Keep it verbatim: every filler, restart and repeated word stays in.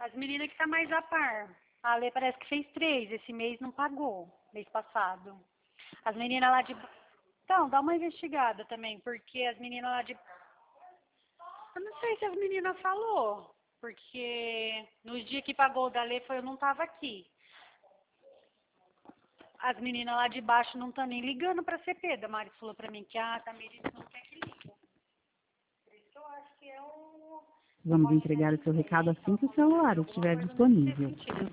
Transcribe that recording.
As meninas que tá mais a par. A Lê parece que fez três, esse mês não pagou, mês passado. As meninas lá de... Então, dá uma investigada também, porque as meninas lá de... Eu não sei se as meninas falou, porque nos dias que pagou o da Lê foi eu não tava aqui. As meninas lá de baixo não estão nem ligando pra C P. Da Mari falou pra mim que a Tamiris não quer que liga. Por isso eu acho que é o... Vamos entregar o seu recado assim que o celular estiver disponível.